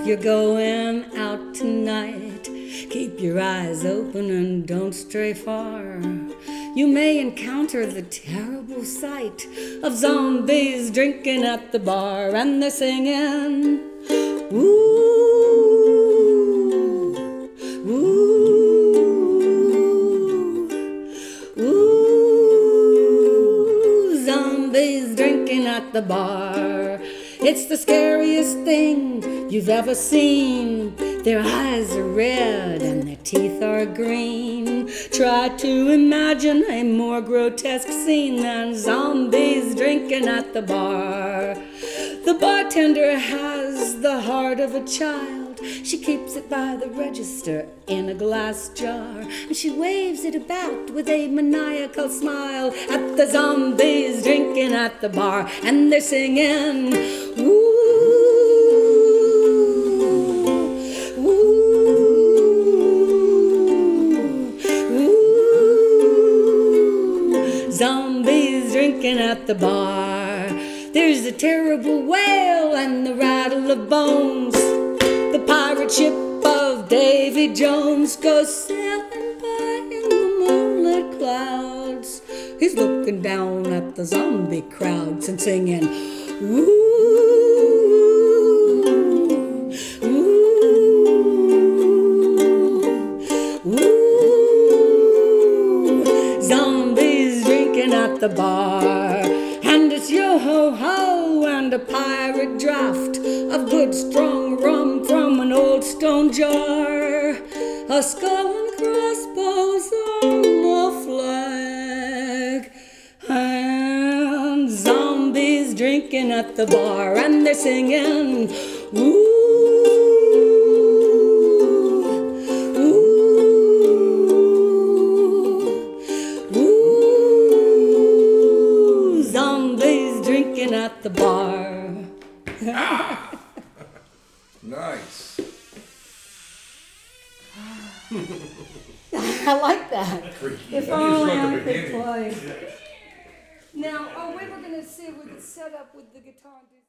you're going out tonight, keep your eyes open and don't stray far. You may encounter the terrible sight of zombies drinking at the bar, and they're singing, ooh, ooh, ooh, zombies drinking at the bar. It's the scariest thing you've ever seen. Their eyes are red and their teeth are green. Try to imagine a more grotesque scene than zombies drinking at the bar. The bartender has the heart of a child. She keeps it by the register in a glass jar, and she waves it about with a maniacal smile at the zombies drinking at the bar. And they're singing, ooh, zombies drinking at the bar. There's a terrible wail and the rattle of bones. The pirate ship of Davy Jones goes sailing by in the moonlit clouds. He's looking down at the zombie crowds and singing, ooh, ooh, ooh, zombies drinking at the bar. And it's yo-ho-ho and a pirate draft of good strong rum from an old stone jar. A skull and crossbows on the flag, and zombies drinking at the bar. And they're singing, ooh, drinking at the bar. Nice. I like that. If only I could play. Yeah. Now, we were going to see if we could set up with the guitar and do